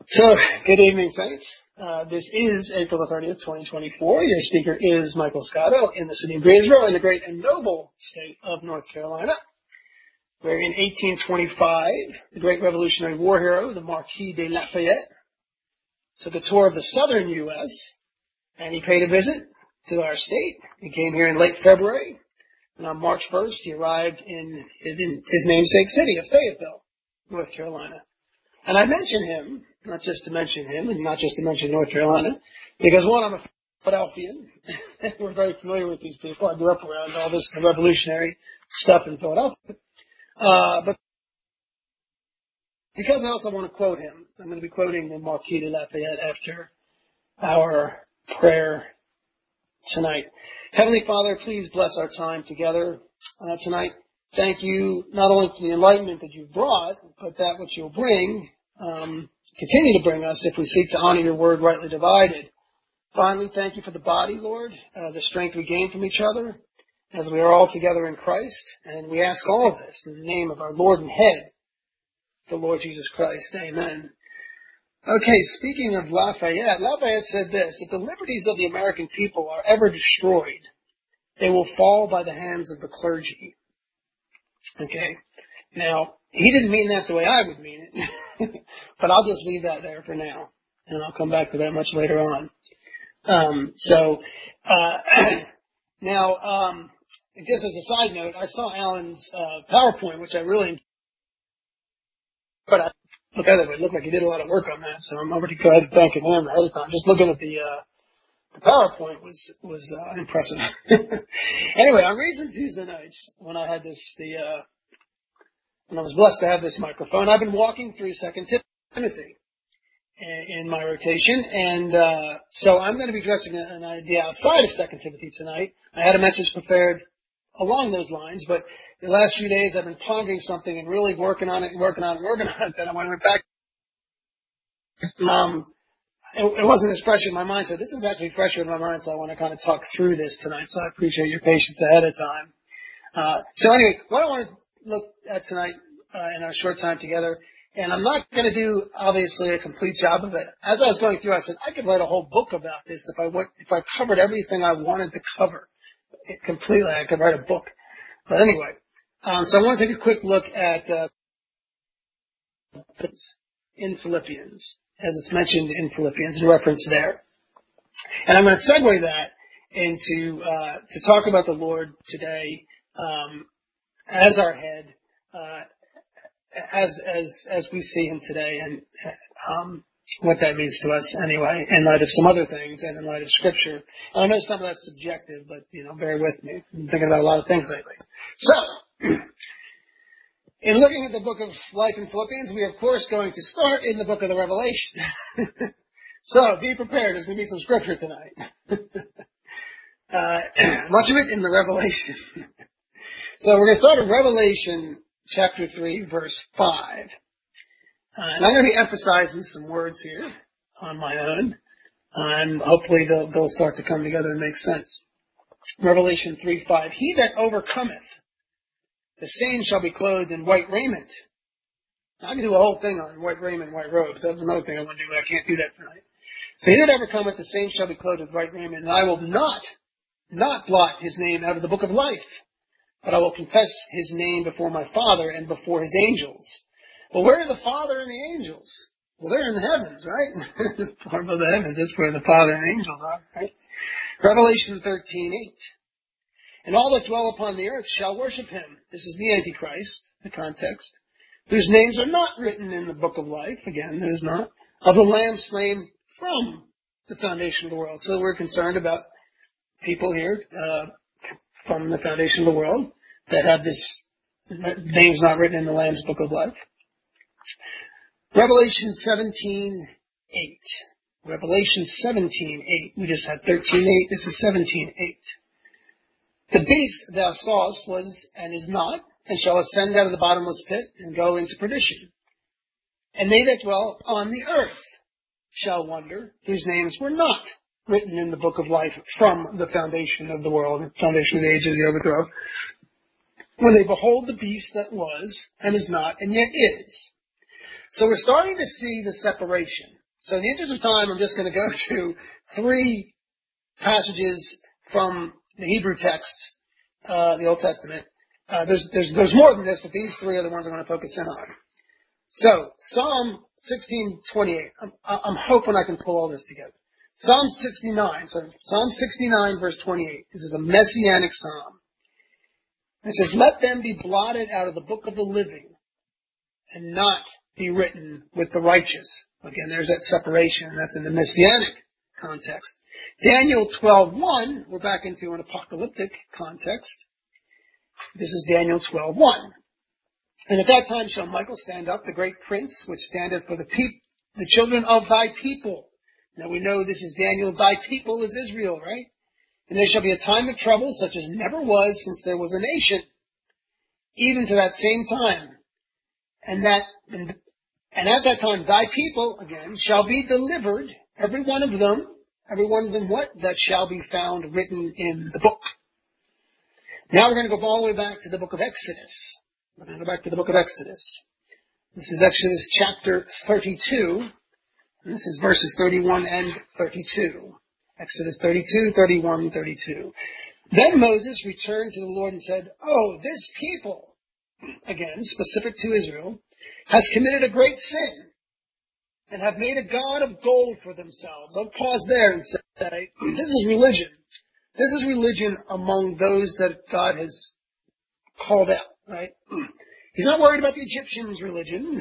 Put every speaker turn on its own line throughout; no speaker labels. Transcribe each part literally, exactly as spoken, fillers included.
So, good evening, Saints. Uh, this is April the thirtieth, twenty twenty-four. Your speaker is Michael Scotto in the city of Greensboro in the great and noble state of North Carolina, where in eighteen twenty-five, the great Revolutionary War hero, the Marquis de Lafayette, took a tour of the southern U S, and he paid a visit to our state. He came here in late February, and on March first, he arrived in his, in his namesake city of Fayetteville, North Carolina. And I mention him, not just to mention him, and not just to mention North Carolina, because one, I'm a Philadelphian. We're very familiar with these people. I grew up around all this revolutionary stuff in Philadelphia. Uh, but because I also want to quote him, I'm going to be quoting the Marquis de Lafayette after our prayer tonight. Heavenly Father, please bless our time together uh, tonight. Thank you not only for the enlightenment that you've brought, but that which you'll bring, um, continue to bring us if we seek to honor your word rightly divided. Finally, thank you for the body, Lord, uh, the strength we gain from each other as we are all together in Christ. And we ask all of this in the name of our Lord and Head, the Lord Jesus Christ. Amen. Okay, speaking of Lafayette, Lafayette said this: if the liberties of the American people are ever destroyed, they will fall by the hands of the clergy. Okay. Now, he didn't mean that the way I would mean it, but I'll just leave that there for now, and I'll come back to that much later on. Um, so, uh, now, um, just as a side note, I saw Alan's uh, PowerPoint, which I really, but I, look at it, it looked like he did a lot of work on that, so I'm already go ahead and thanking him ahead of time. Just looking at the, uh, the PowerPoint was, was, uh, impressive. Anyway, on recent Tuesday nights, when I had this, the, uh, when I was blessed to have this microphone, I've been walking through Second Timothy in my rotation, and, uh, so I'm going to be addressing an idea outside of Second Timothy tonight. I had a message prepared along those lines, but the last few days I've been pondering something and really working on it and working on it and working on it. Then when I went back, um, it, it wasn't as fresh in my mind, so this is actually fresher in my mind, so I want to kind of talk through this tonight, so I appreciate your patience ahead of time. Uh, so anyway, what I want to look at tonight uh, in our short time together, and I'm not going to do, obviously, a complete job of it. As I was going through, I said, I could write a whole book about this if I went, if I covered everything I wanted to cover it completely. I could write a book. But anyway, um, so I want to take a quick look at uh, in Philippians, as it's mentioned in Philippians, in reference there. And I'm going to segue that into uh, to talk about the Lord today um, as our head, uh, as as as we see Him today, and um, what that means to us anyway, in light of some other things and in light of Scripture. And I know some of that's subjective, but you know, bear with me. I'm thinking about a lot of things lately. So, in looking at the book of life in Philippians, we are of course going to start in the book of the Revelation. So be prepared. There's going to be some Scripture tonight. uh, much of it in the Revelation. So we're going to start in Revelation chapter three, verse five. Uh, and I'm going to be emphasizing some words here on my own. Uh, and hopefully they'll, they'll start to come together and make sense. Revelation three five. He that overcometh, the same shall be clothed in white raiment. Now, I can do a whole thing on white raiment and white robes. That's another thing I want to do, but I can't do that tonight. So he that overcometh, the same shall be clothed with white raiment. And I will not, not blot his name out of the book of life, but I will confess his name before my Father and before his angels. Well, where are the Father and the angels? Well, they're in the heavens, right? Far above the heavens, that's where the Father and the angels are, right? Revelation thirteen eight. And all that dwell upon the earth shall worship him. This is the Antichrist, the context, whose names are not written in the book of life. Again, there's not. Of the Lamb slain from the foundation of the world. So we're concerned about people here, uh, from the foundation of the world that have this names not written in the Lamb's book of life. Revelation seventeen eight. Revelation seventeen eight. We just had thirteen eight. This is seventeen eight. The beast thou sawest was and is not, and shall ascend out of the bottomless pit and go into perdition. And they that dwell on the earth shall wonder, whose names were not written in the book of life from the foundation of the world, the foundation of the ages, the overthrow, when they behold the beast that was and is not and yet is. So we're starting to see the separation. So in the interest of time, I'm just going to go to three passages from the Hebrew text, uh, the Old Testament. Uh, there's, there's, there's more than this, but these three are the ones I'm going to focus in on. So, Psalm sixteen twenty-eight. I'm, I'm hoping I can pull all this together. Psalm sixty-nine. So, Psalm sixty-nine verse twenty-eight. This is a messianic psalm. It says, let them be blotted out of the book of the living and not be written with the righteous. Again, there's that separation, and that's in the messianic context. Daniel twelve one, we're back into an apocalyptic context. This is Daniel twelve one. And at that time shall Michael stand up, the great prince, which standeth for the peop- the children of thy people. Now we know this is Daniel, thy people is Israel, right? And there shall be a time of trouble such as never was since there was a nation, even to that same time. And that, and, and at that time thy people, again, shall be delivered, every one of them, every one of them what? That shall be found written in the book. Now we're going to go all the way back to the book of Exodus. We're going to go back to the book of Exodus. This is Exodus chapter thirty-two. And this is verses thirty-one and thirty-two. Exodus thirty-two, thirty-one, thirty-two. Then Moses returned to the Lord and said, oh, this people, again, specific to Israel, has committed a great sin and have made a god of gold for themselves. I'll pause there and say, this is religion. This is religion among those that God has called out, right? He's not worried about the Egyptians' religion,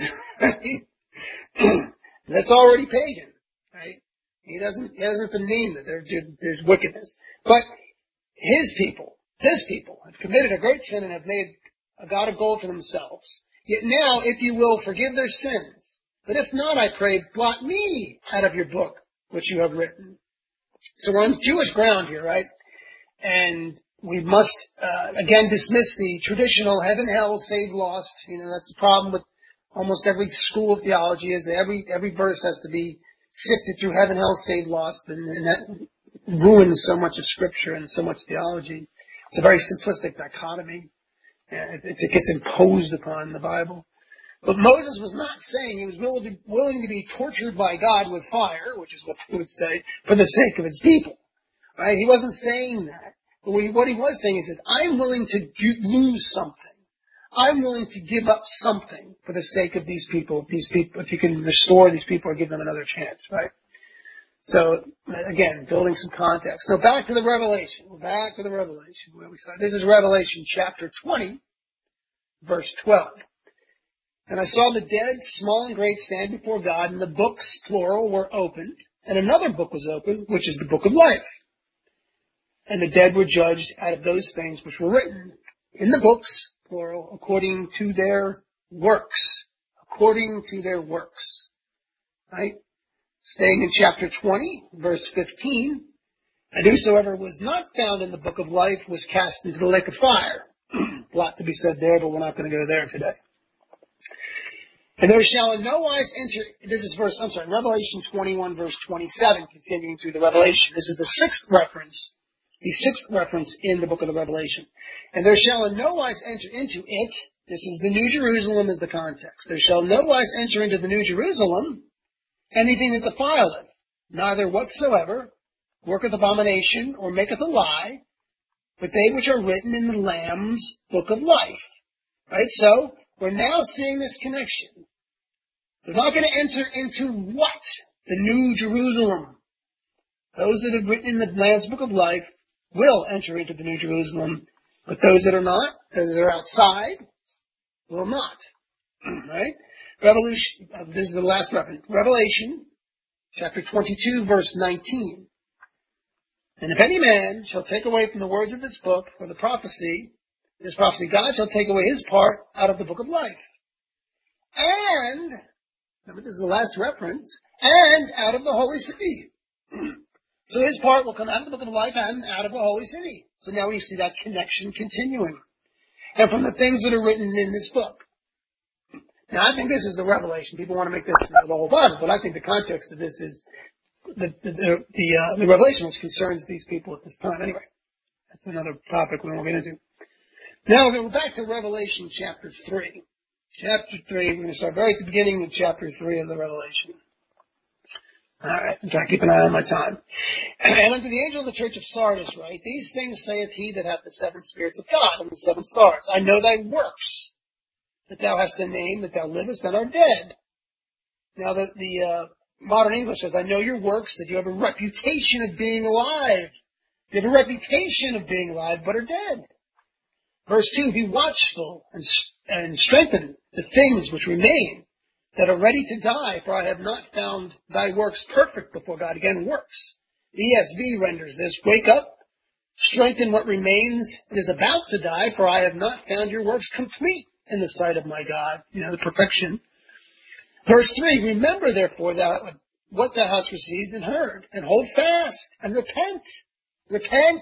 right? That's already pagan, right? He doesn't, he doesn't have to name it. There, there's wickedness. But his people, this people, have committed a great sin and have made a god of gold for themselves. Yet now, if you will, forgive their sins. But if not, I pray, blot me out of your book, which you have written. So we're on Jewish ground here, right? And we must, uh, again, dismiss the traditional heaven, hell, saved, lost. You know, that's the problem with almost every school of theology, is that every, every verse has to be sifted through heaven, hell, saved, lost, and, and that ruins so much of scripture and so much theology. It's a very simplistic dichotomy. It, it, it gets imposed upon the Bible. But Moses was not saying he was willing to, willing to be tortured by God with fire, which is what they would say, for the sake of his people. Right? He wasn't saying that. But what he, what he was saying is that I'm willing to do, lose something. I'm willing to give up something for the sake of these people. If these people, if you can restore these people or give them another chance, right? So again, building some context. So back to the Revelation. We're back to the Revelation where we saw. This is Revelation chapter twenty, verse twelve. And I saw the dead, small and great, stand before God, and the books, plural, were opened, and another book was opened, which is the book of life. And the dead were judged out of those things which were written in the books, plural, according to their works. According to their works. Right? Staying in chapter twenty, verse fifteen. And whosoever was not found in the book of life was cast into the lake of fire. A lot to be said there, but we're not going to go there today. And there shall in no wise enter, this is verse, I'm sorry, Revelation twenty-one, verse twenty-seven, continuing through the Revelation. This is the sixth reference. The sixth reference in the book of the Revelation. And there shall in no wise enter into it, this is the New Jerusalem is the context. There shall no wise enter into the New Jerusalem anything that defileth, neither whatsoever worketh abomination or maketh a lie, but they which are written in the Lamb's book of life. Right? So, we're now seeing this connection. They're not going to enter into what? The New Jerusalem. Those that have written in the Lamb's book of life will enter into the New Jerusalem, but those that are not, those that are outside, will not. Right? Revolution, uh, this is the last reference. Revelation, chapter twenty-two, verse nineteen. And if any man shall take away from the words of this book, or the prophecy, this prophecy, God shall take away his part out of the book of life. And, remember this is the last reference, and out of the holy city. So his part will come out of the book of life and out of the holy city. So now we see that connection continuing. And from the things that are written in this book. Now I think this is the Revelation. People want to make this the whole Bible, but I think the context of this is the the the, the, uh, the Revelation, which concerns these people at this time. Anyway, that's another topic we won't get into. Now we're going back to Revelation chapter three. Chapter three, we're going to start right at the beginning of chapter three of the Revelation. Alright, I'm trying to keep an eye on my time. And unto the angel of the church of Sardis write, these things saith he that hath the seven spirits of God and the seven stars. I know thy works, that thou hast a name, that thou livest and art dead. Now the, the uh, modern English says, I know your works, that you have a reputation of being alive. You have a reputation of being alive, but are dead. Verse two, be watchful and, and strengthen the things which remain, that are ready to die, for I have not found thy works perfect before God. Again, works. The E S V renders this, wake up, strengthen what remains and is about to die, for I have not found your works complete in the sight of my God. You know, the perfection. Verse three, remember therefore thou, what thou hast received and heard, and hold fast, and repent. Repent.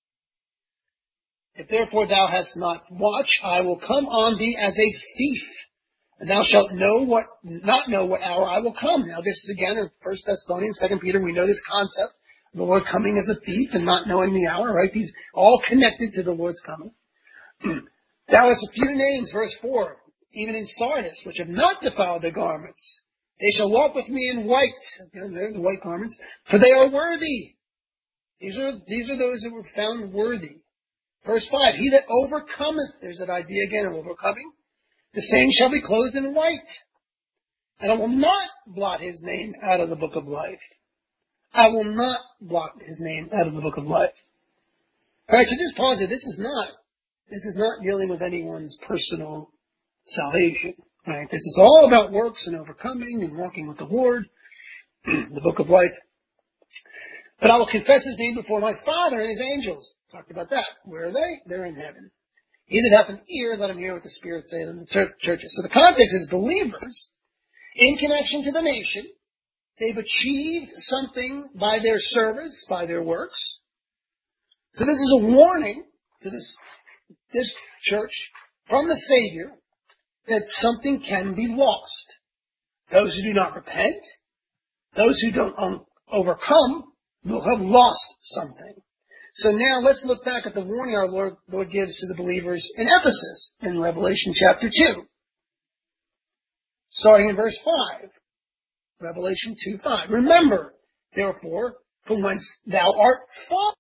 If therefore thou hast not watched, I will come on thee as a thief, and thou shalt know what, not know what hour I will come. Now this is again in First Thessalonians, Second Peter, we know this concept, the Lord coming as a thief and not knowing the hour, right? These all connected to the Lord's coming. Thou hast a few names, verse four, even in Sardis, which have not defiled their garments. They shall walk with me in white. Again, they're the white garments, for they are worthy. These are, these are those that were found worthy. Verse five, he that overcometh, there's that idea again of overcoming, the same shall be clothed in white. And I will not blot his name out of the book of life. I will not blot his name out of the book of life. Alright, so just pause it. This is not, this is not dealing with anyone's personal salvation. Right? This is all about works and overcoming and walking with the Lord, the book of life. But I will confess his name before my Father and his angels. Talked about that. Where are they? They're in heaven. He that hath an ear, let him hear what the Spirit saith in the churches. So the context is believers in connection to the nation. They've achieved something by their service, by their works. So this is a warning to this, this church from the Savior that something can be lost. Those who do not repent, those who don't um, overcome, will have lost something. So now let's look back at the warning our Lord, Lord gives to the believers in Ephesus in Revelation chapter two. Starting in verse five. Revelation two five. Remember, therefore, from whence thou art fallen,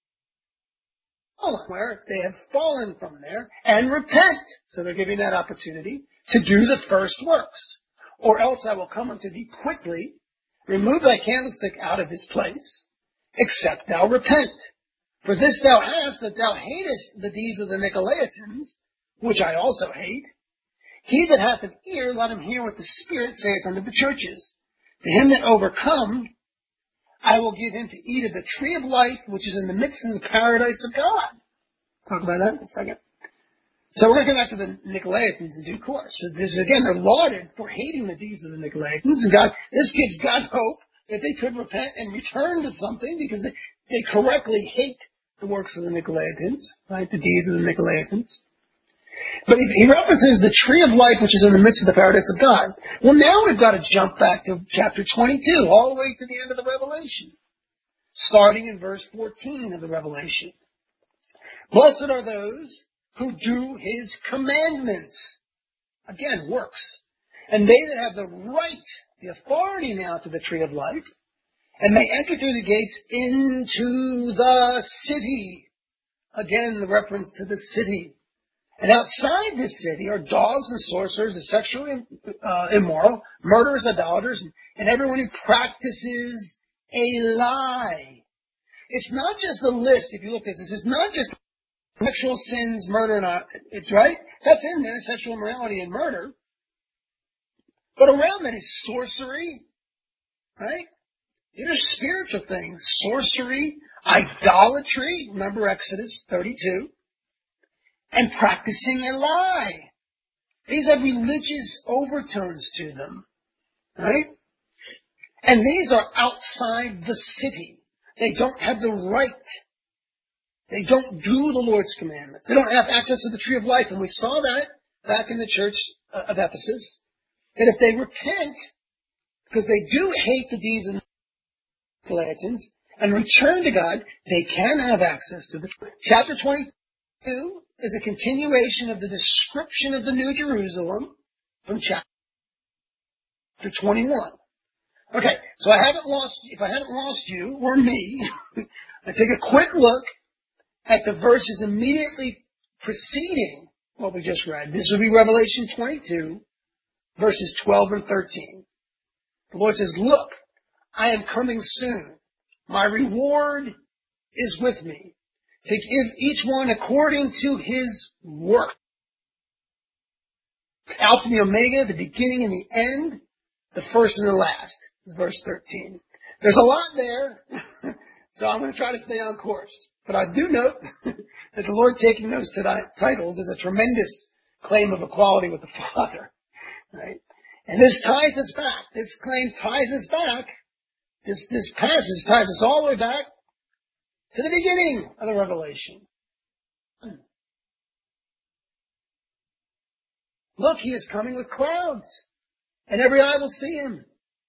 where they have fallen from there, and repent. So they're giving that opportunity to do the first works. Or else I will come unto thee quickly, remove thy candlestick out of his place, except thou repent. For this thou hast, that thou hatest the deeds of the Nicolaitans, which I also hate. He that hath an ear, let him hear what the Spirit saith unto the churches. To him that overcome, I will give him to eat of the tree of life, which is in the midst of the paradise of God. Talk about that in a second. So we're going to come back to the Nicolaitans in due course. So this is, again, they're lauded for hating the deeds of the Nicolaitans. And God, this gives God hope that they could repent and return to something because they, they correctly hate the works of the Nicolaitans, right? The deeds of the Nicolaitans. But he, he references the tree of life, which is in the midst of the paradise of God. Well, now we've got to jump back to chapter twenty-two, all the way to the end of the Revelation, starting in verse fourteen of the Revelation. Blessed are those who do his commandments. Again, works. And they that have the right, the authority now to the tree of life, and may enter through the gates into the city. Again, the reference to the city. And outside this city are dogs and sorcerers, and sexually uh, immoral, murderers, idolaters, and, and everyone who practices a lie. It's not just a list, if you look at this, it's not just sexual sins, murder, and uh, it's right. That's in there, sexual immorality and murder. But around that is sorcery, right? These are spiritual things. Sorcery, idolatry, remember Exodus thirty-two, and practicing a lie. These have religious overtones to them, right? And these are outside the city. They don't have the right. They don't do the Lord's commandments. They don't have access to the tree of life. And we saw that back in the church of Ephesus, that if they repent, because they do hate the deeds of the Nicolaitans, and return to God, they can have access to the tree. Chapter twenty-two is a continuation of the description of the New Jerusalem from chapter twenty-one. Okay, so I haven't lost, if I haven't lost you or me, I take a quick look at the verses immediately preceding what we just read. This will be Revelation twenty-two, verses twelve and thirteen. The Lord says, look, I am coming soon. My reward is with me to give each one according to his work. Alpha and the Omega, the beginning and the end, the first and the last. Verse thirteen. There's a lot there, so I'm going to try to stay on course. But I do note that the Lord taking those titles is a tremendous claim of equality with the Father. Right? And this ties us back. This claim ties us back. This, this passage ties us all the way back to the beginning of the Revelation. Look, he is coming with clouds, and every eye will see him.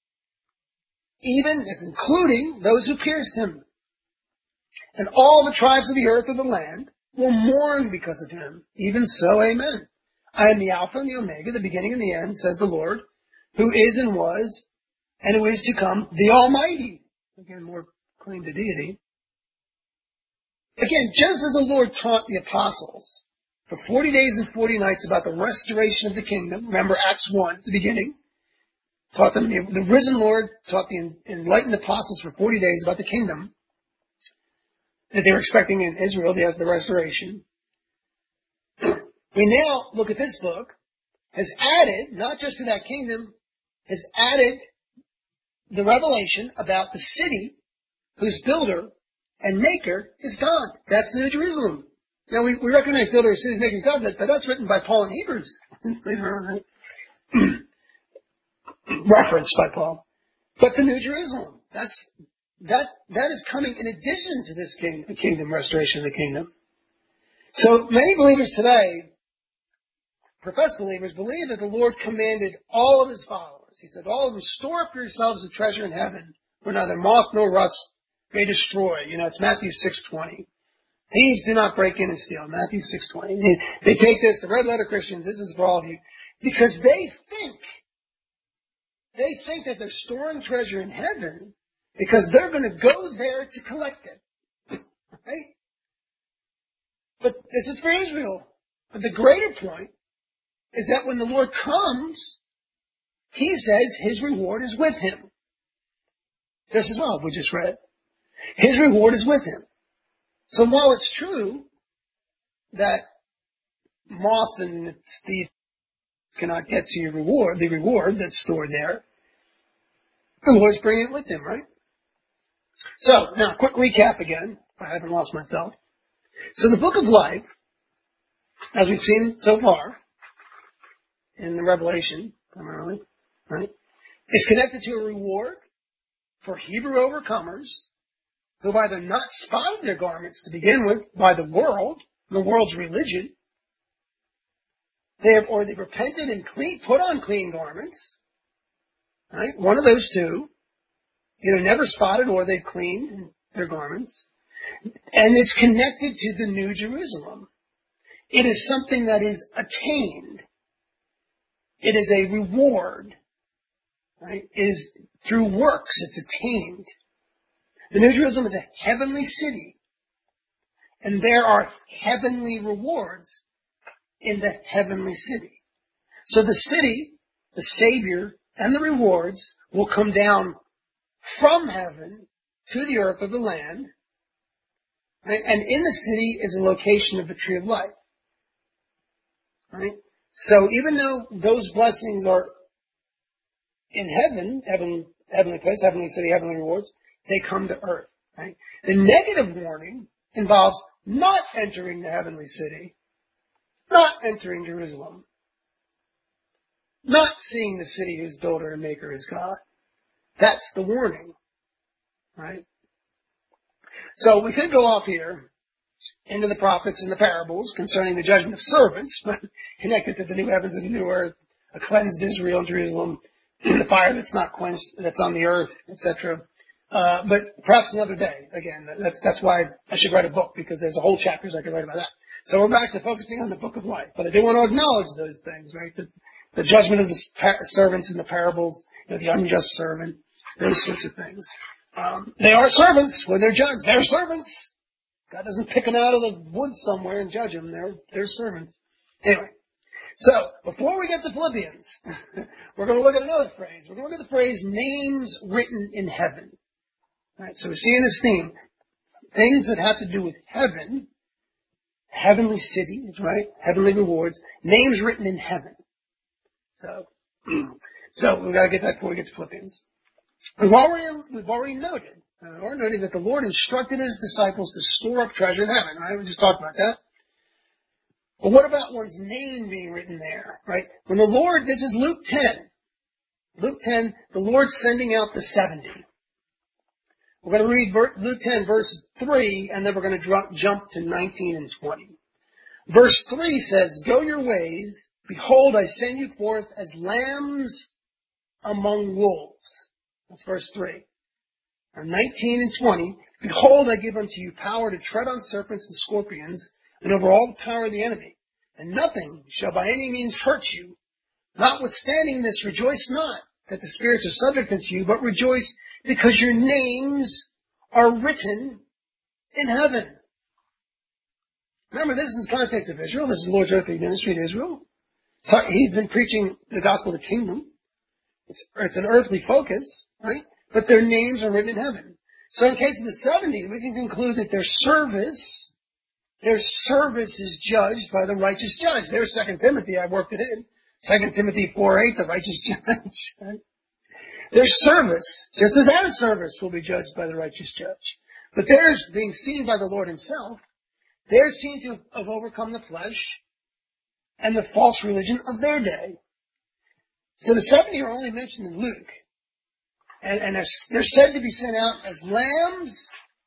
Even, it's including those who pierced him. And all the tribes of the earth of the land will mourn because of him. Even so, amen. I am the Alpha and the Omega, the beginning and the end, says the Lord, who is and was and who is to come, the Almighty. Again, more claim to deity. Again, just as the Lord taught the apostles for forty days and forty nights about the restoration of the kingdom, remember Acts one at the beginning, taught them, the risen Lord taught the enlightened apostles for forty days about the kingdom that they were expecting in Israel, the, the restoration. We now look at this book, has added, not just to that kingdom, has added the revelation about the city whose builder and maker is God. That's the New Jerusalem. Now we, we recognize builder of cities making covenant, but that's written by Paul in Hebrews later on, right? Referenced by Paul. But the New Jerusalem, that's, that, that is coming in addition to this king, the kingdom, restoration of the kingdom. So many believers today, professed believers, believe that the Lord commanded all of his followers. He said, all of them, store up for yourselves a treasure in heaven where neither moth nor rust may destroy. You know, it's Matthew six twenty. Thieves do not break in and steal. Matthew six twenty. They, they take this, the red letter Christians, this is for all of you, because they think They think that they're storing treasure in heaven because they're going to go there to collect it. Right? But this is for Israel. But the greater point is that when the Lord comes, he says his reward is with him. Just as well, we just read. His reward is with him. So while it's true that moth and thief cannot get to your reward, the reward that's stored there, the Lord's bringing it with him, right? So, now, quick recap again, if I haven't lost myself. So the book of life, as we've seen so far, in the Revelation, primarily, right, is connected to a reward for Hebrew overcomers who have either not spotted their garments to begin with by the world, the world's religion, they have, or they've repented and clean, put on clean garments, right? One of those two. Either never spotted or they've cleaned their garments. And it's connected to the New Jerusalem. It is something that is attained. It is a reward. Right? It is through works it's attained. The New Jerusalem is a heavenly city. And there are heavenly rewards in the heavenly city. So the city, the Savior, and the rewards will come down from heaven to the earth of the land. Right? And in the city is a location of the tree of life. Right? So even though those blessings are in heaven, heaven, heavenly place, heavenly city, heavenly rewards, they come to earth. Right? The negative warning involves not entering the heavenly city, not entering Jerusalem, not seeing the city whose builder and maker is God. That's the warning. Right? So we could go off here into the prophets and the parables concerning the judgment of servants, but connected to the new heavens and the new earth, a cleansed Israel and Jerusalem, the fire that's not quenched, that's on the earth, et cetera. Uh, but perhaps another day. Again, that's that's why I should write a book, because there's a whole chapters I could write about that. So we're back to focusing on the book of life. But I do want to acknowledge those things, right? That the judgment of the servants in the parables, you know, the unjust servant, those sorts of things. Um, they are servants when they're judged. They're servants. God doesn't pick them out of the woods somewhere and judge them. They're, they're servants. Anyway, so before we get to Philippians, we're going to look at another phrase. We're going to look at the phrase names written in heaven. All right, so we're seeing this theme. Things that have to do with heaven, heavenly cities, right? Heavenly rewards, names written in heaven. So, so we've got to get that before we get to Philippians. We've already, we've already noted, uh, already noted that the Lord instructed His disciples to store up treasure in heaven, right? We just talked about that. But what about one's name being written there, right? When the Lord, this is Luke ten. Luke ten, the Lord's sending out the seventy. We're going to read Luke ten, verse three, and then we're going to drop, jump to nineteen and twenty. Verse three says, "Go your ways. Behold, I send you forth as lambs among wolves." That's verse three. And nineteen and twenty, "Behold, I give unto you power to tread on serpents and scorpions, and over all the power of the enemy. And nothing shall by any means hurt you. Notwithstanding this, rejoice not that the spirits are subject unto you, but rejoice because your names are written in heaven." Remember, this is the context of Israel. This is the Lord's earthly ministry to Israel. So He's been preaching the gospel of the kingdom. It's, it's an earthly focus, right? But their names are written in heaven. So in case of the seventy, we can conclude that their service, their service is judged by the righteous judge. There's Second Timothy, I worked it in. Second Timothy four eight, the righteous judge. Right? Their service, just as our service will be judged by the righteous judge. But theirs being seen by the Lord Himself, they're seen to have overcome the flesh and the false religion of their day. So the seventy are only mentioned in Luke. And, and they're, they're said to be sent out as lambs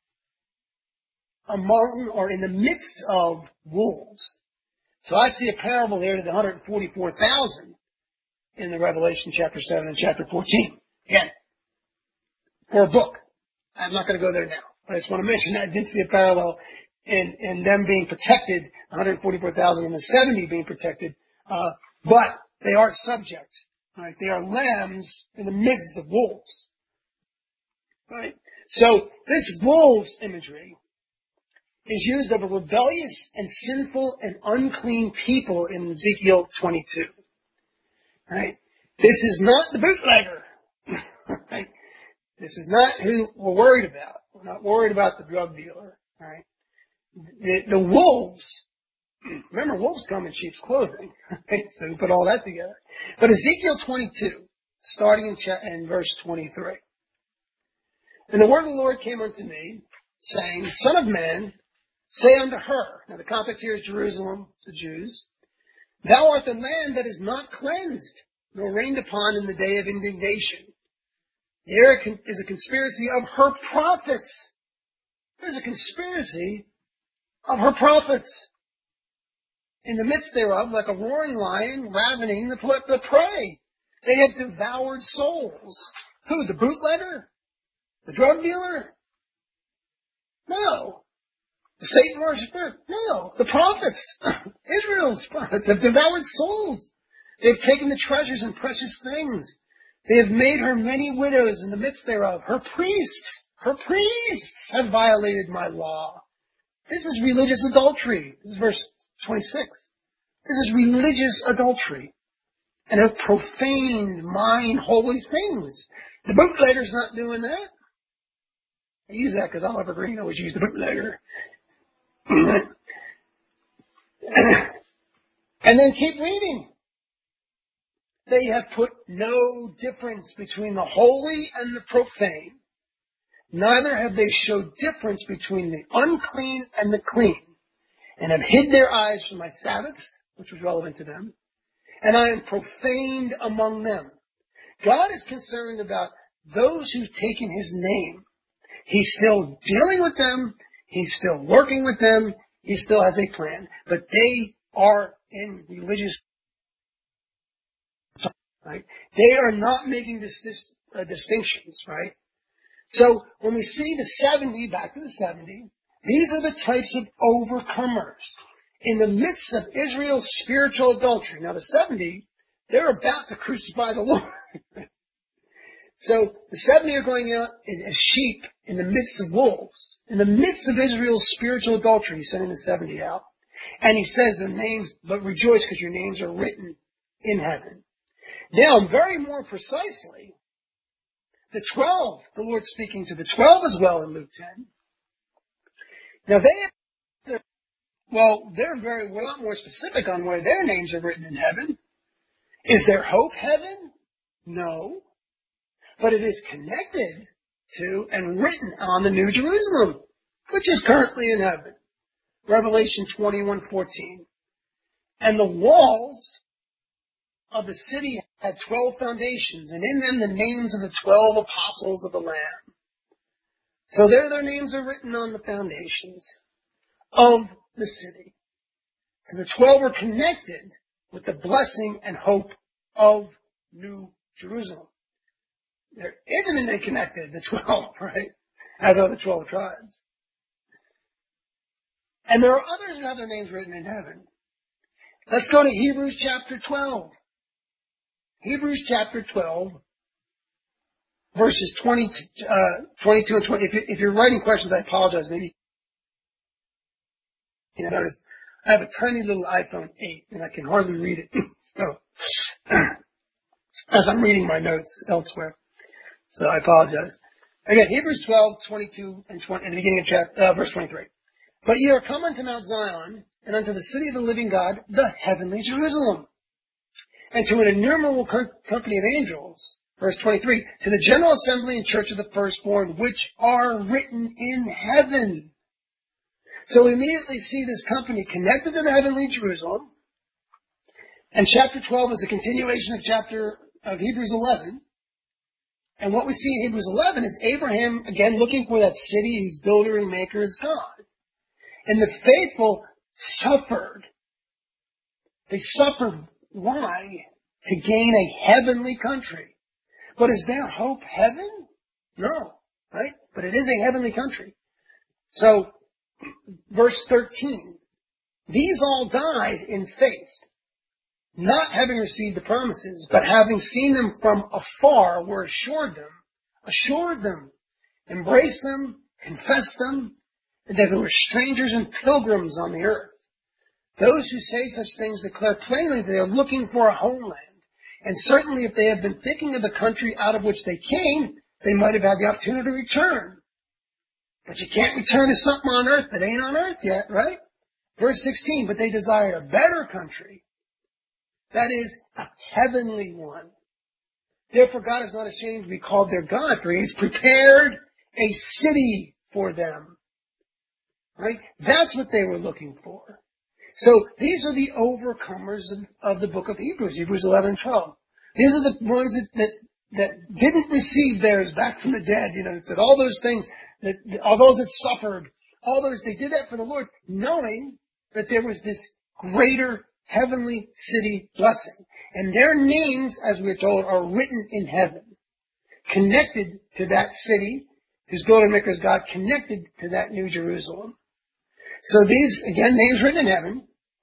among or in the midst of wolves. So I see a parable there to the one hundred forty-four thousand in the Revelation chapter seven and chapter fourteen. Again, for a book. I'm not going to go there now. But I just want to mention that I did see a parallel in, in them being protected, one hundred forty-four thousand and the seventy being protected. Uh, but they are subject. Right? They are lambs in the midst of wolves. Right? So this wolves imagery is used of a rebellious and sinful and unclean people in Ezekiel twenty-two. Right? This is not the bootlegger. Right? This is not who we're worried about. We're not worried about the drug dealer. Right? The, the wolves, remember wolves come in sheep's clothing. Right? So we put all that together. But Ezekiel twenty-two, starting in, cha- in verse twenty-three. "And the word of the Lord came unto me, saying, Son of man, say unto her," now the context here is Jerusalem, the Jews, "Thou art the land that is not cleansed, nor rained upon in the day of indignation. There is a conspiracy of her prophets." There's a conspiracy of her prophets. "In the midst thereof, like a roaring lion, ravening the, the prey. They have devoured souls." Who? The bootlegger? The drug dealer? No. The Satan worshiper? No. The prophets. Israel's prophets have devoured souls. They've taken the treasures and precious things. They have made her many widows in the midst thereof. Her priests, her priests have violated my law. This is religious adultery. This is verse twenty-six. This is religious adultery. And have profaned mine holy things. The bootlegger's not doing that. I use that because I'm evergreen. I always use the bootlegger. And then keep reading. They have put no difference between the holy and the profane. Neither have they showed difference between the unclean and the clean. And have hid their eyes from my Sabbaths, which was relevant to them. And I am profaned among them. God is concerned about those who've taken His name. He's still dealing with them. He's still working with them. He still has a plan. But they are in religious, right? They are not making this, this uh, distinctions, right? So when we see the seventy, back to the seventy, these are the types of overcomers in the midst of Israel's spiritual adultery. Now the seventy, They're about to crucify the Lord. So the seventy are going out as sheep in the midst of wolves, in the midst of Israel's spiritual adultery. He's sending the seventy out. And he says their names, but rejoice because your names are written in heaven. Now, very more precisely, the twelve, the Lord's speaking to the twelve as well in Luke ten. Now they, well, they're very, a lot more specific on where their names are written in heaven. Is their hope heaven? No. But it is connected to and written on the New Jerusalem, which is currently in heaven. Revelation twenty-one fourteen. And the walls of the city had twelve foundations, and in them the names of the twelve apostles of the Lamb. So there their names are written on the foundations of the city. So the twelve are connected with the blessing and hope of New Jerusalem. There isn't any connected, the twelve, right? As are the twelve tribes. And there are others who have their names written in heaven. Let's go to Hebrews chapter twelve. Hebrews chapter twelve, verses twenty, uh, twenty-two and twenty. If, you, if you're writing questions, I apologize. Maybe you know, notice I have a tiny little iPhone eight, and I can hardly read it. So, as I'm reading my notes elsewhere. So I apologize. Again, Hebrews twelve, twenty-two and twenty, in the beginning of chapter, uh, verse twenty-three. But ye are come unto Mount Zion, and unto the city of the living God, the heavenly Jerusalem, and to an innumerable co- company of angels, verse twenty-three, to the general assembly and church of the firstborn, which are written in heaven. So we immediately see this company connected to the heavenly Jerusalem, and chapter twelve is a continuation of chapter of Hebrews eleven. And what we see in Hebrews eleven is Abraham, again, looking for that city whose builder and maker is God. And the faithful suffered. They suffered. Why? To gain a heavenly country. But is their hope heaven? No. Right? But it is a heavenly country. So, verse thirteen. These all died in faith, not having received the promises, but having seen them from afar, were assured them, assured them, embraced them, confessed them, and that they were strangers and pilgrims on the earth. Those who say such things declare plainly that they are looking for a homeland. And certainly if they had been thinking of the country out of which they came, they might have had the opportunity to return. But you can't return to something on earth that ain't on earth yet, right? Verse sixteen, but they desired a better country. That is, a heavenly one. Therefore God is not ashamed to be called their God, for He has prepared a city for them. Right? That's what they were looking for. So these are the overcomers of, of the book of Hebrews, Hebrews eleven and twelve. These are the ones that, that, that didn't receive theirs back from the dead. You know, it said all those things, that all those that suffered, all those, they did that for the Lord, knowing that there was this greater heavenly city blessing. And their names, as we're told, are written in heaven, connected to that city, whose builder and maker is God, connected to that New Jerusalem. So these, again, names written in heaven.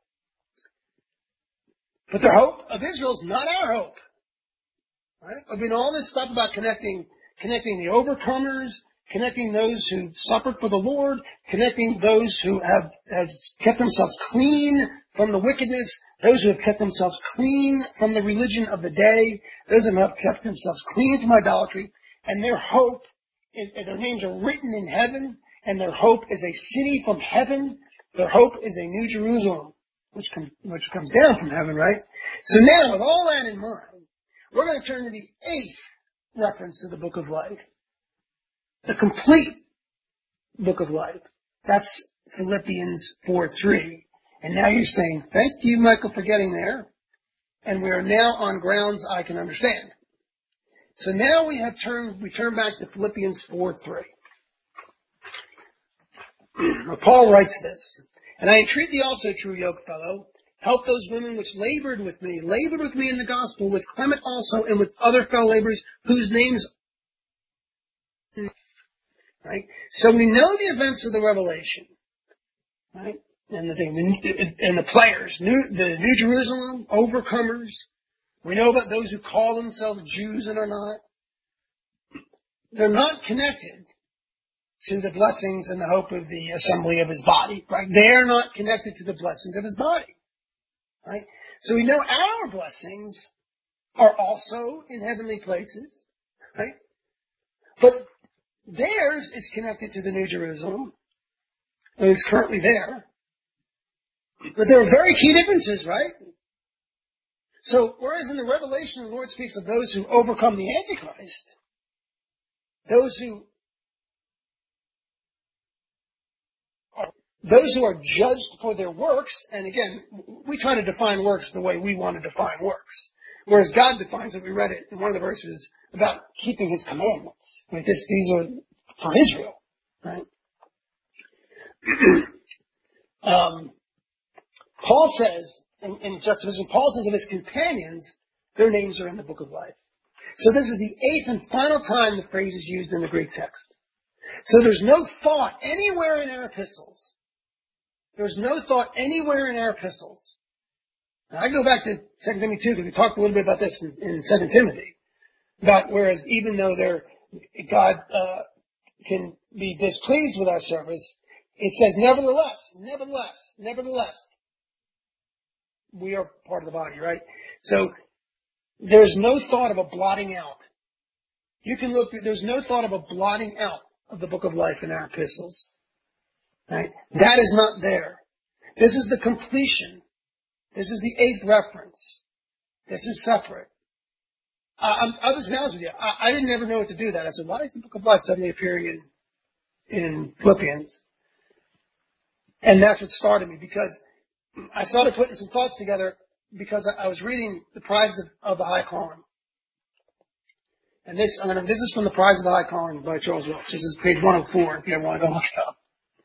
But the hope of Israel is not our hope. Right? I mean, all this stuff about connecting, connecting the overcomers, connecting those who suffered for the Lord, connecting those who have, have kept themselves clean from the wickedness, those who have kept themselves clean from the religion of the day, those who have kept themselves clean from idolatry, and their hope, is, their names are written in heaven, and their hope is a city from heaven. Their hope is a New Jerusalem, which, com- which comes down from heaven, right? So now, with all that in mind, we're going to turn to the eighth reference to the book of life. The complete book of life. That's Philippians four three. And now you're saying, thank you, Michael, for getting there. And we are now on grounds I can understand. So now we have turned, we turn back to Philippians four three. Paul writes this, and I entreat thee also, true yoke fellow, help those women which labored with me, labored with me in the gospel, with Clement also, and with other fellow laborers, whose names, right? So we know the events of the Revelation, right? And the thing, and the players, New, the New Jerusalem, overcomers, We know about those who call themselves Jews and are not. They're not connected to the blessings and the hope of the assembly of his body, right? They're not connected to the blessings of his body, right? So we know our blessings are also in heavenly places, right? But theirs is connected to the New Jerusalem, and it's currently there. But there are very key differences, right? So, whereas in the Revelation, the Lord speaks of those who overcome the Antichrist, those who are, those who are judged for their works, and again, we try to define works the way we want to define works. Whereas God defines it, we read it in one of the verses about keeping His commandments. Right? This, these are for Israel, right? um, Paul says, in, in juxtaposition, Paul says of his companions, their names are in the book of life. So this is the eighth and final time the phrase is used in the Greek text. So there's no thought anywhere in our epistles. There's no thought anywhere in our epistles. Now, I go back to Second Timothy two because we talked a little bit about this in, in Second Timothy. About whereas even though they're, God uh, can be displeased with our service, it says nevertheless, nevertheless, nevertheless, we are part of the body, right? So there's no thought of a blotting out. You can look, there's no thought of a blotting out of the book of life in our epistles. Right? That is not there. This is the completion. This is the eighth reference. This is separate. Uh, I'm, I'll just be honest with you. I, I didn't ever know what to do with that. I said, why is the book of life suddenly appearing in, in Philippians? And that's what started me because I started putting some thoughts together because I, I was reading The Prize of, of the High Calling. And this, I'm gonna, this is from The Prize of the High Calling by Charles Welch. This is page one oh four if you ever want to go look it up.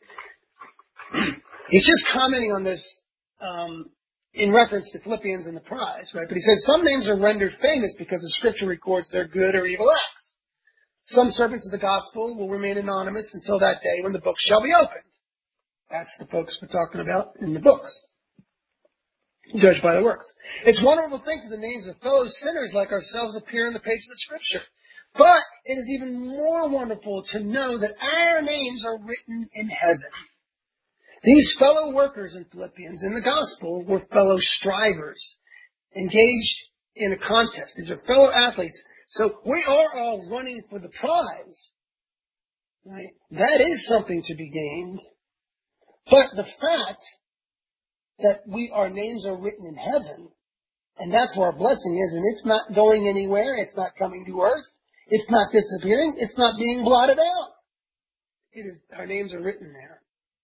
He's just commenting on this um, in reference to Philippians and the prize, right? But he says some names are rendered famous because the Scripture records their good or evil acts. Some servants of the gospel will remain anonymous until that day when the books shall be opened. That's the folks we're talking about in the books. Judged by the works. It's wonderful to think that the names of fellow sinners like ourselves appear in the page of the Scripture. But it is even more wonderful to know that our names are written in heaven. These fellow workers in Philippians in the gospel were fellow strivers, engaged in a contest. These are fellow athletes. So we are all running for the prize. Right? That is something to be gained. But the fact that we, our names are written in heaven, and that's where our blessing is, and it's not going anywhere, it's not coming to earth, it's not disappearing, it's not being blotted out. It is, our names are written there.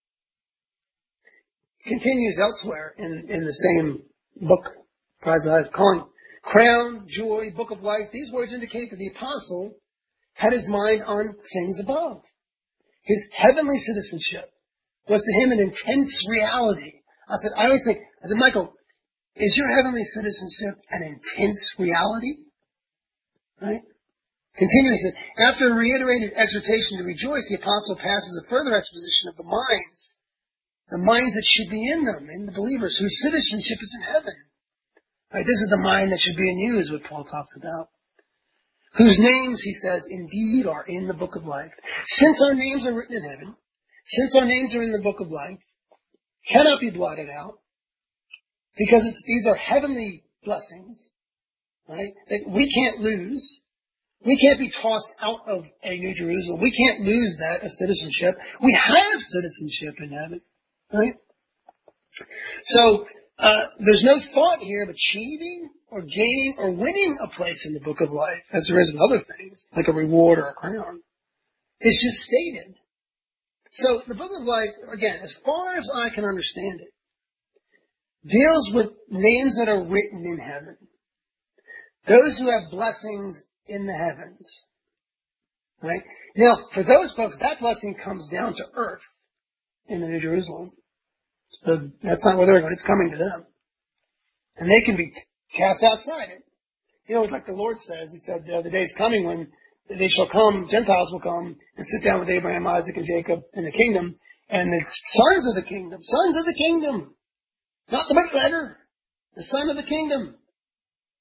Continues elsewhere in, in the same book, Prize of Life, calling crown, joy, book of life. These words indicate that the apostle had his mind on things above. His heavenly citizenship was to him an intense reality. I said, I always think, I said, Michael, is your heavenly citizenship an intense reality? Right? Continuing, he said, after a reiterated exhortation to rejoice, the apostle passes a further exposition of the minds. The minds that should be in them, in the believers, whose citizenship is in heaven. Right, this is the mind that should be in you, is what Paul talks about. Whose names, he says, indeed are in the book of life. Since our names are written in heaven, since our names are in the book of life, cannot be blotted out, because it's, these are heavenly blessings, right, that we can't lose. We can't be tossed out of a New Jerusalem. We can't lose that as citizenship. We have citizenship in heaven. Right? So, uh, there's no thought here of achieving or gaining or winning a place in the book of life, as there is with other things, like a reward or a crown. It's just stated. So, the book of life, again, as far as I can understand it, deals with names that are written in heaven. Those who have blessings in the heavens. Right? Now, for those folks, that blessing comes down to earth in the New Jerusalem. So that's not where they're going. It's coming to them. And they can be cast outside it. You know, like the Lord says, He said, uh, the day is coming when they shall come, Gentiles will come and sit down with Abraham, Isaac, and Jacob in the kingdom. And the sons of the kingdom, sons of the kingdom, not the big letter, the son of the kingdom,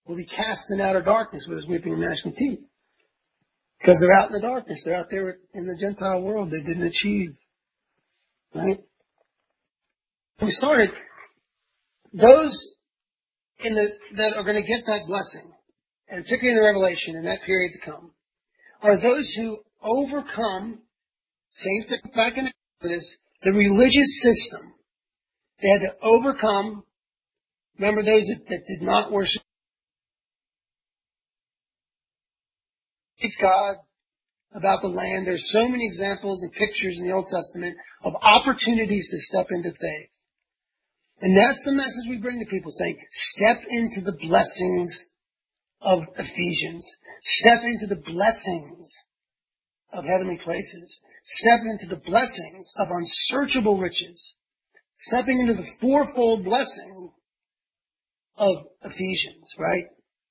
will be cast in outer darkness where there's weeping and gnashing of teeth. Because they're out in the darkness. They're out there in the Gentile world they didn't achieve. Right? We started, those in the, that are going to get that blessing, and particularly in the Revelation, in that period to come, are those who overcome, same thing back in Exodus, the religious system. They had to overcome, remember those that, that did not worship God, about the land. There's so many examples and pictures in the Old Testament of opportunities to step into faith. And that's the message we bring to people, saying, step into the blessings of Ephesians. Step into the blessings of heavenly places. Step into the blessings of unsearchable riches. Stepping into the fourfold blessing of Ephesians, right?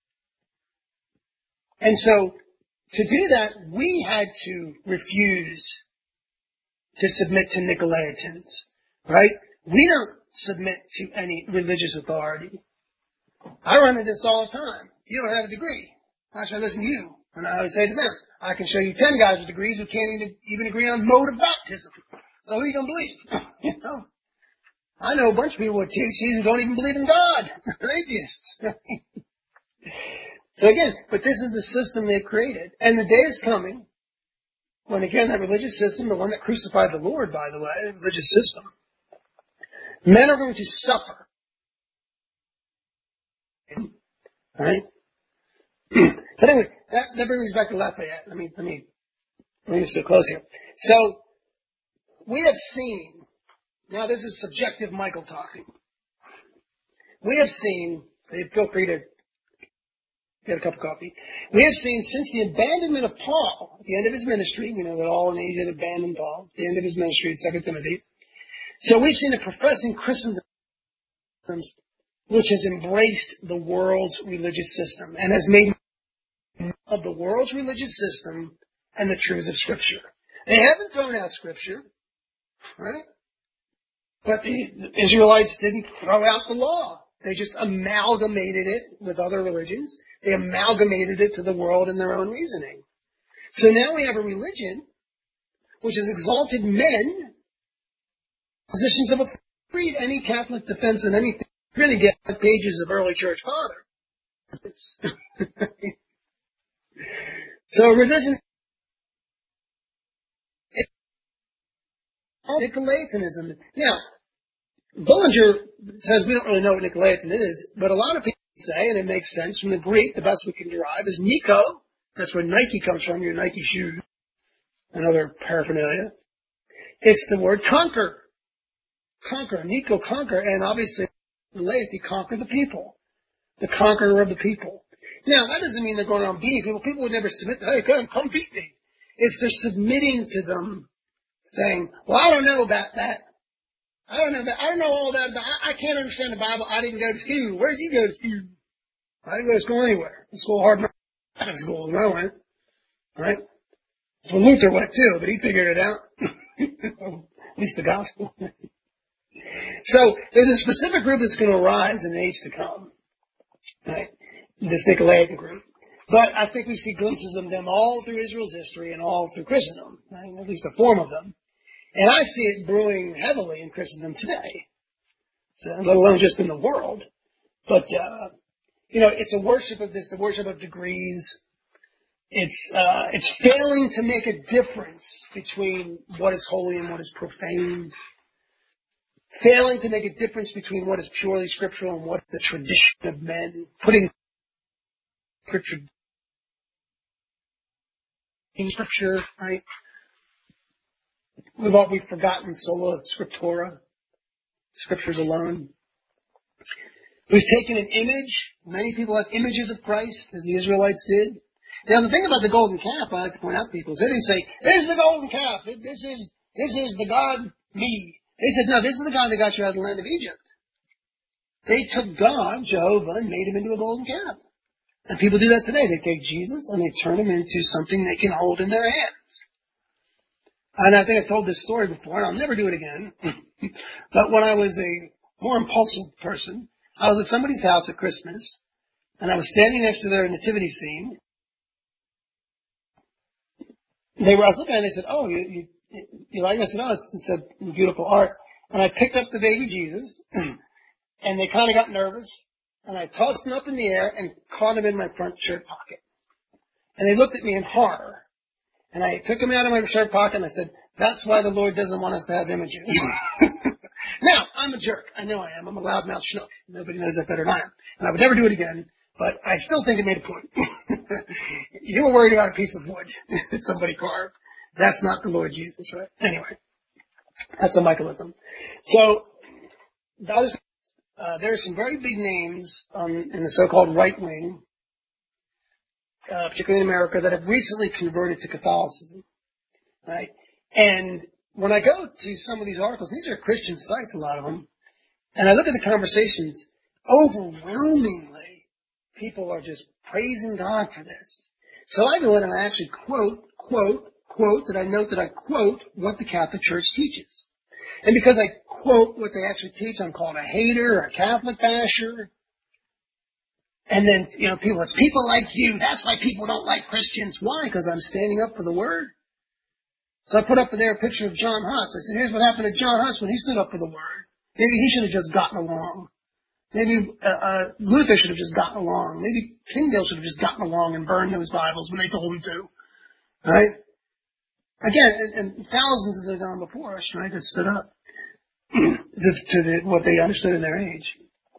And so, to do that, we had to refuse to submit to Nicolaitans, right? We don't submit to any religious authority. I run into this all the time. You don't have a degree. How should I listen to you? And I always say to them, I can show you ten guys with degrees who can't even, even agree on mode of baptism. So who are you going to believe? You know? I know a bunch of people with T H Cs who don't even believe in God. They're atheists. So again, but this is the system they've created. And the day is coming when, again, that religious system, the one that crucified the Lord, by the way, the religious system, men are going to suffer. Right? But anyway, that, that brings me back to Lafayette. Let me, let me, let me just get close here. So, we have seen, now this is subjective Michael talking. We have seen, feel free to get a cup of coffee. We have seen since the abandonment of Paul, at the end of his ministry, you know that all in Asia had abandoned Paul, at the end of his ministry in Second Timothy. So we've seen a professing Christendom which has embraced the world's religious system and has made of the world's religious system and the truths of Scripture. They haven't thrown out Scripture, right? But the Israelites didn't throw out the law. They just amalgamated it with other religions. They amalgamated it to the world in their own reasoning. So now we have a religion which has exalted men, positions of authority. Read any Catholic defense and anything, you're going to get pages of early church fathers. So religion, it's Nicolaitanism. Now, Bullinger says we don't really know what Nicolaitan is, but a lot of people say, and it makes sense from the Greek, the best we can derive, is Nico. That's where Nike comes from, your Nike shoes, and other paraphernalia. It's the word conquer. Conquer, Nico, conquer, and obviously related to conquer the people. The conqueror of the people. Now, that doesn't mean they're going around beating people. People would never submit, hey, come, come beat me. It's they're submitting to them, saying, well, I don't know about that. I don't know about, I don't know all that about, I, I can't understand the Bible. I didn't go to school. Where did you go to school? I didn't go to school anywhere. I school hard out of school when I went. Right? That's when Luther went too, but he figured it out. At least the gospel. So, there's a specific group that's going to arise in the age to come. Right? This Nicolaitan group. But I think we see glimpses of them all through Israel's history and all through Christendom. Right? At least a form of them. And I see it brewing heavily in Christendom today. So, let alone just in the world. But, uh, you know, it's a worship of this, the worship of degrees. It's, uh, it's failing to make a difference between what is holy and what is profane. Failing to make a difference between what is purely scriptural and what the tradition of men, putting scripture in scripture, right? We've all, we've forgotten sola scriptura, scriptures alone. We've taken an image. Many people have images of Christ, as the Israelites did. Now, the thing about the golden calf, I like to point out to people, is they didn't say, there's the golden calf. This is, this is the God, me. They said, no, this is the God that got you out of the land of Egypt. They took God, Jehovah, and made him into a golden calf. And people do that today. They take Jesus and they turn him into something they can hold in their hands. And I think I told this story before, and I'll never do it again. But when I was a more impulsive person, I was at somebody's house at Christmas, and I was standing next to their nativity scene. They were, I was looking at it and they said, oh, you, you, you like it? I said, oh, it's, it's a beautiful art. And I picked up the baby Jesus, and they kind of got nervous, and I tossed him up in the air and caught him in my front shirt pocket. And they looked at me in horror. And I took him out of my shirt pocket and I said, that's why the Lord doesn't want us to have images. Now, I'm a jerk. I know I am. I'm a loudmouth schnook. Nobody knows that better than I am. And I would never do it again, but I still think it made a point. You were worried about a piece of wood that somebody carved. That's not the Lord Jesus, right? Anyway, that's a Michaelism. So, that is, uh, there are some very big names um, in the so-called right wing, uh, particularly in America, that have recently converted to Catholicism, right? And when I go to some of these articles, these are Christian sites, a lot of them, and I look at the conversations, overwhelmingly, people are just praising God for this. So I go in and I actually quote, quote, quote, that I note that I quote what the Catholic Church teaches. And because I quote what they actually teach, I'm called a hater or a Catholic basher. And then, you know, people, it's people like you. That's why people don't like Christians. Why? Because I'm standing up for the Word. So I put up there a picture of John Huss. I said, here's what happened to John Huss when he stood up for the Word. Maybe he should have just gotten along. Maybe uh, uh, Luther should have just gotten along. Maybe Tyndale should have just gotten along and burned those Bibles when they told him to. Right? Again, and, and thousands that have gone before us, right, that stood up to, to the, what they understood in their age.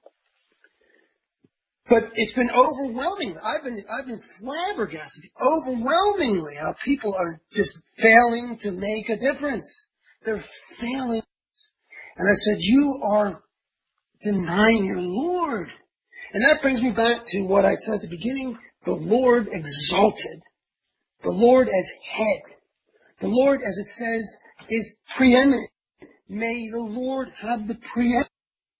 But it's been overwhelming. I've been, I've been flabbergasted overwhelmingly how people are just failing to make a difference. They're failing. And I said, you are denying your Lord. And that brings me back to what I said at the beginning. The Lord exalted. The Lord as head. The Lord, as it says, is preeminent. May the Lord have the preeminence.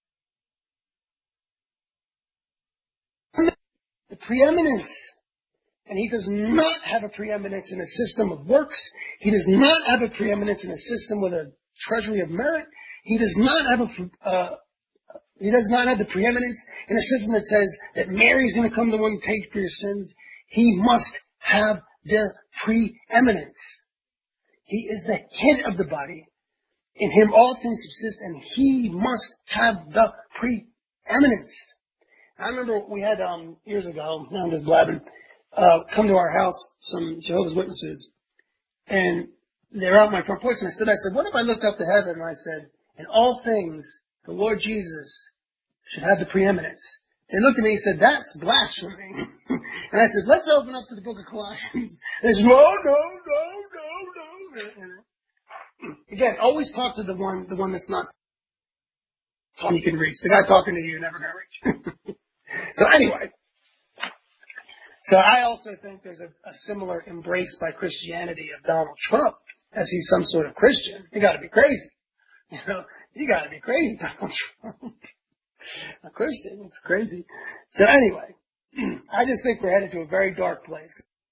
The preeminence. And He does not have a preeminence in a system of works. He does not have a preeminence in a system with a treasury of merit. He does not have a, uh, He does not have the preeminence in a system that says that Mary's going to come the one who paid for your sins. He must have the preeminence. He is the head of the body. In Him all things subsist, and He must have the preeminence. I remember we had, um, years ago, now I'm just blabbing, uh, come to our house, some Jehovah's Witnesses, and they're out on my front porch, and I stood, I said, what if I looked up to heaven and I said, in all things, the Lord Jesus should have the preeminence? They looked at me and said, that's blasphemy. And I said, let's open up to the book of Colossians. They said, no, no, no, no, no. And again, always talk to the one, the one that's not you can reach. The guy talking to you, you're never going to reach. So anyway, so I also think there's a, a similar embrace by Christianity of Donald Trump as he's some sort of Christian. You got to be crazy, you know. You got to be crazy, Donald Trump. A Christian, it's crazy. So anyway, I just think we're headed to a very dark place.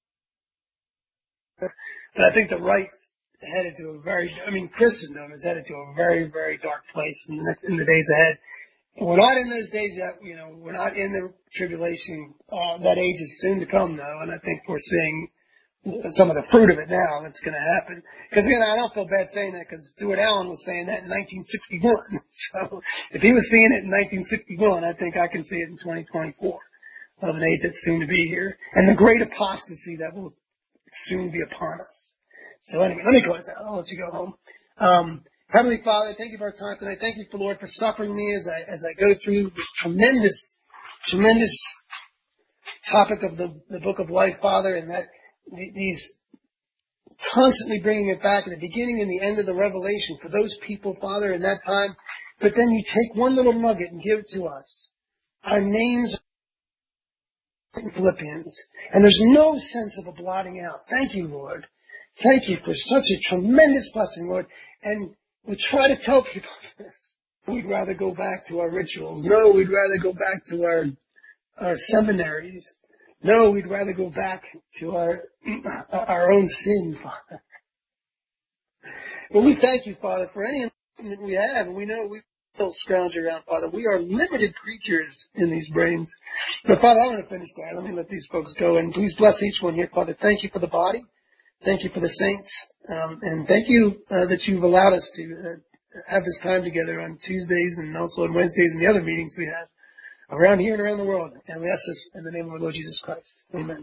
But I think the right's headed to a very, I mean, Christendom is headed to a very, very dark place in the, in the days ahead. We're not in those days yet, you know, we're not in the tribulation. Uh, that age is soon to come though, and I think we're seeing some of the fruit of it now that's going to happen. Because again, I don't feel bad saying that because Stuart Allen was saying that in nineteen sixty-one. So if he was seeing it in nineteen sixty-one, I think I can see it in twenty twenty-four of an age that's soon to be here. And the great apostasy that will soon be upon us. So anyway, let me close out. I'll let you go home. Um, Heavenly Father, thank you for our time tonight. Thank you for, Lord, for suffering me as I, as I go through this tremendous, tremendous topic of the, the book of life, Father, and that these constantly bringing it back at the beginning and the end of the revelation for those people, Father, in that time. But then you take one little nugget and give it to us. Our names are in Philippians, and there's no sense of a blotting out. Thank you, Lord. Thank you for such a tremendous blessing, Lord. And we try to tell people this. We'd rather go back to our rituals. No, we'd rather go back to our our seminaries. No, we'd rather go back to our our own sin, Father. But we thank you, Father, for any enlightenment we have. And we know we Don't scrounge around, Father. We are limited creatures in these brains. But Father, I'm going to finish there. Let me let these folks go. And please bless each one here, Father. Thank you for the body. Thank you for the saints. Um, and thank you uh, that you've allowed us to uh, have this time together on Tuesdays and also on Wednesdays and the other meetings we have around here and around the world. And we ask this in the name of our Lord Jesus Christ. Amen.